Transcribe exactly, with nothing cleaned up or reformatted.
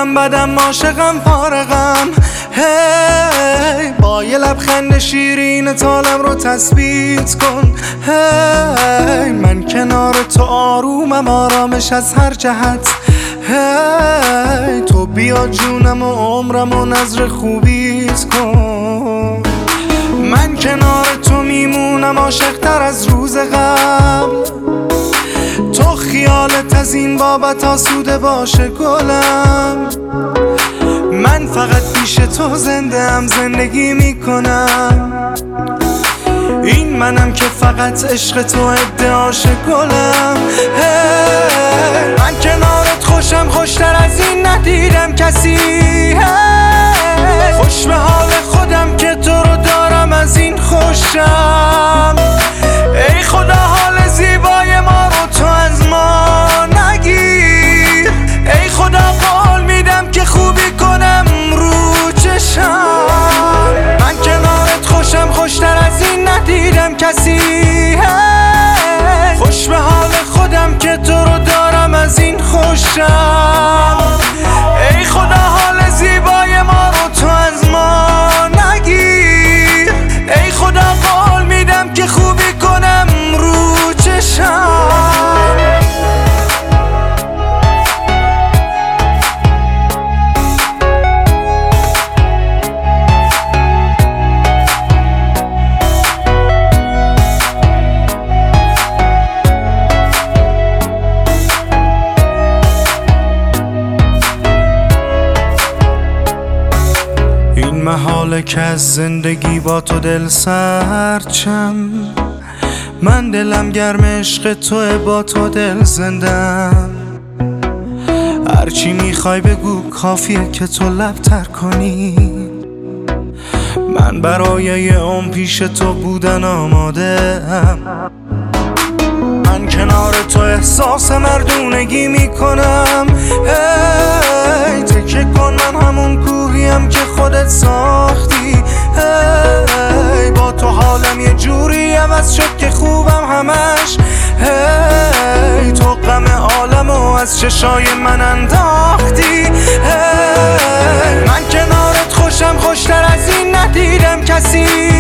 حالم بدم عاشقم فارغم. هی با یه لبخند شیرین حالم رو تثبیت کن. هی من کنار تو آرومم، آرامش از هر جهت. هی تو بیا جونم و عمرم و نظر خوبیت کن. من کنار تو میمونم عاشق‌تر از روز قبل. تو خیالت از این بابت آسوده باشه گلم. من فقط پیش تو زنده ام، زندگی میکنم. این منم که فقط عشق تو ادعاش گلم. من کنارت خوشم، خوشتر از این ندیدم کسی. خوش به حال خودم که تو رو دارم، از این خوشم. ای خدا حال زیبای ما رو تو از ما نگیر. ای خدا قول میدم که خوبی کنم رو چشم. من کنارت خوشم، خوشتر از این ندیدم کسی. خوش به حال خودم که تو رو دارم، از این خوشم. ای خدا حال زیبای ما رو تو از ما نگیر. ای خدا قول میدم که خوبی کنم رو چشم. این محاله که از زندگی با تو دل سرچم. من دلم گرم عشق توه، با تو دل زندم. هرچی میخوای بگو، کافیه که تو لب تر کنی. من برای یه عمر پیش تو بودن آماده ام. من کنار تو احساس مردونگی میکنم. هی تکه کن، من همون کوهیم که خودت ساختی. هی با تو حالم یه جوری عوض شد که خوبم همش. هی تو غم عالمو از چشای من انداختی. هی من کنارت خوشم، خوشتر از این ندیدم کسی.